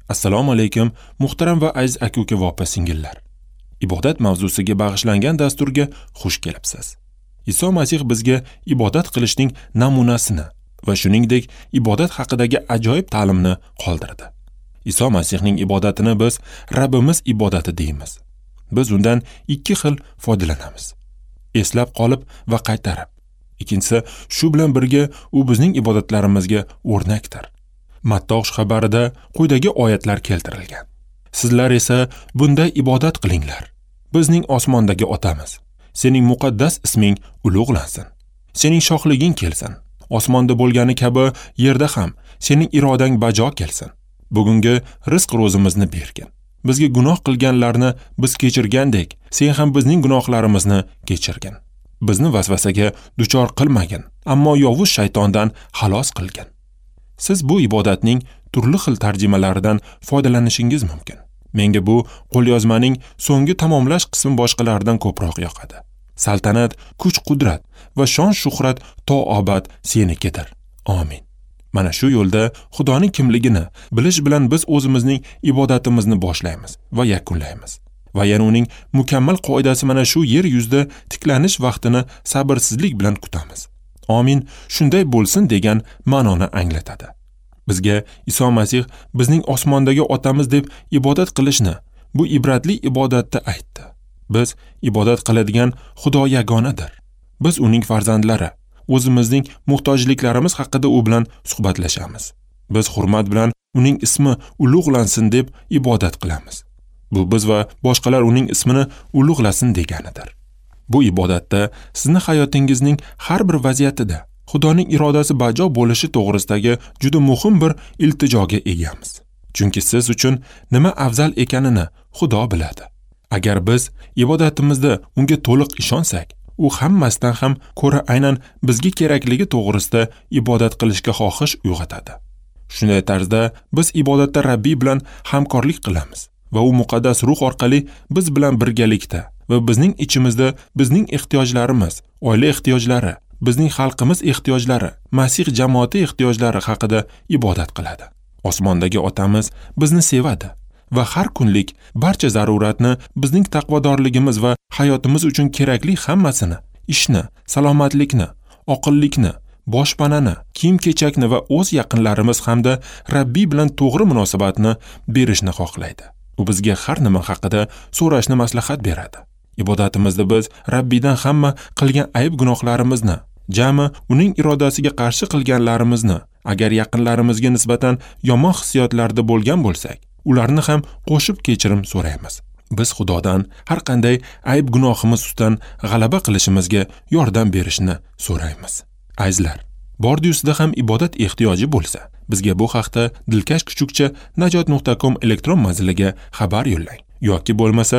Assalomu alaykum, muhtaram va aziz aka-uka va opa-singillar. Ibodat mavzusiga bag'ishlangan dasturga xush kelibsiz. Iso Masih bizga ibodat qilishning namunasini va shuningdek ibodat haqidagi ajoyib ta'limni qoldirdi. Iso Masihning ibodatini biz Rabbimiz ibodati deymiz. Biz undan ikki xil foydalanamiz. Eslab qolib va qaytarib. Ikkinchisi, shu bilan birga u bizning ibodatlarimizga o'rnakdir. Mattol xabarida quyidagi oyatlar keltirilgan. Sizlar esa bunday ibodat qilinglar. Bizning osmondagi otamiz, sening muqaddas isming ulug'lansin. Sening shohliging kelsin. Osmonda bo'lgani kabi yerda ham sening irodang bajo kelsin. Bugungi rizq ro'zimizni bergin. Bizga gunoh qilganlarni biz kechirgandek, sen ham bizning gunohlarimizni kechirgin. Bizni vasvasaga duchor qilmagin, ammo yovuz shaytondan xalos qilgin. Siz bu ibodatning turli xil tarjimalaridan foydalanishingiz mumkin. Menga bu qo'lyozmaning so'nggi tamomlash qismi boshqalardan ko'proq yoqadi. Saltanat, kuch-qudrat va shon-shuhrat to abad senikidir. Amin. Mana shu yo'lda Xudoning kimligini bilish bilan biz o'zimizning ibodatimizni boshlaymiz va yakunlaymiz. Va yana uning mukammal qoidasi mana shu yer yuzida tiklanish vaqtini sabrsizlik bilan kutamiz. Amin, shunday bo'lsin degan ma'noni anglatadi. Bizga Iso Masih bizning osmondagi otamiz deb ibodat qilishni, bu ibratli ibodatda aytdi. Biz ibodat qiladigan Xudo yagonadir. Biz uning farzandlari, o'zimizning muhtojliklarimiz haqida u bilan suhbatlashamiz. Biz hurmat bilan uning ismi ulug'lansin deb ibodat qilamiz. Bu biz va boshqalar uning ismini ulug'lasin deganidir. Bu ibodatda sizni hayotingizning har bir vaziyatida Xudoning irodasi bajo bo'lishi to'g'risidagi juda muhim bir iltijoga egamiz. Chunki siz uchun nima afzal ekanini Xudo biladi. Agar biz ibodatimizda unga to'liq ishonsak, u hammasidan ham ko'ra aynan bizga kerakligi to'g'risida ibodat qilishga xohish uyg'otadi. Shunday tarzda biz ibodatda Rabbiy bilan hamkorlik qilamiz va u muqaddas ruh orqali biz bilan birgalikda va bizning ichimizda bizning ehtiyojlarimiz, oila ehtiyojlari, bizning xalqimiz ehtiyojlari, Masih jamoati ehtiyojlari haqida ibodat qiladi. Osmondagi otamiz bizni sevadi va har kunlik barcha zaruratni bizning taqvodorligimiz va hayotimiz uchun kerakli hammasini, ishni, salomatlikni, oqillikni, boshpanani, kiyim-kechakni va o'z yaqinlarimiz hamda Rabbiy bilan to'g'ri munosabatni berishni xohlaydi. U bizga har nima haqida so'rashni maslahat beradi. Ibodatimizda biz Rabbiydan hamma qilgan ayb gunohlarimizni, jami uning irodasiga qarshi qilganlarimizni, agar yaqinlarimizga nisbatan yomon hissiyotlarda bo'lgan bo'lsak, ularni ham qo'shib kechirim so'raymiz. Biz Xudodan har qanday ayb gunohimiz ustidan g'alaba qilishimizga yordam berishni so'raymiz. Azizlar, Bordiyusda ham ibodat ehtiyoji bo'lsa, bizga bu haqda dilkash kuchukcha najot.com elektron manziliga xabar yo'llang. Yoki bo'lmasa,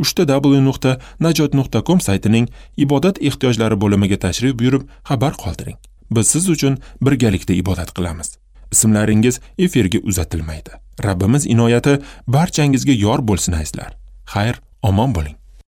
www.najot.com saytining ibodat ehtiyojlari bo'limiga tashrif buyurib xabar qoldiring. Biz siz uchun birgalikda ibodat qilamiz. Ismlaringiz efirga uzatilmaydi. Rabbimiz inoyati barchangizga yor bo'lsin azizlar. Xayr, omon bo'ling.